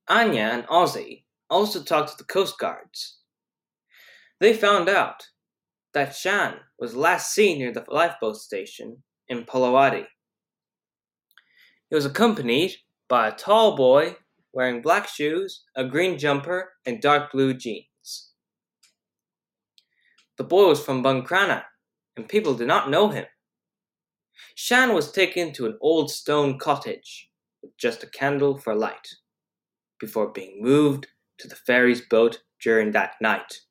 Anya and Ozzy also talked to the Coast Guards. They found out that Shan was last seen near the lifeboat station in Polawadi. He was accompanied by a tall boy wearing black shoes, a green jumper, and dark blue jeans. The boy was from Bunkrana, and people did not know him. Shan was taken to an old stone cottage with just a candle for light, before being moved to the ferry's boat during that night.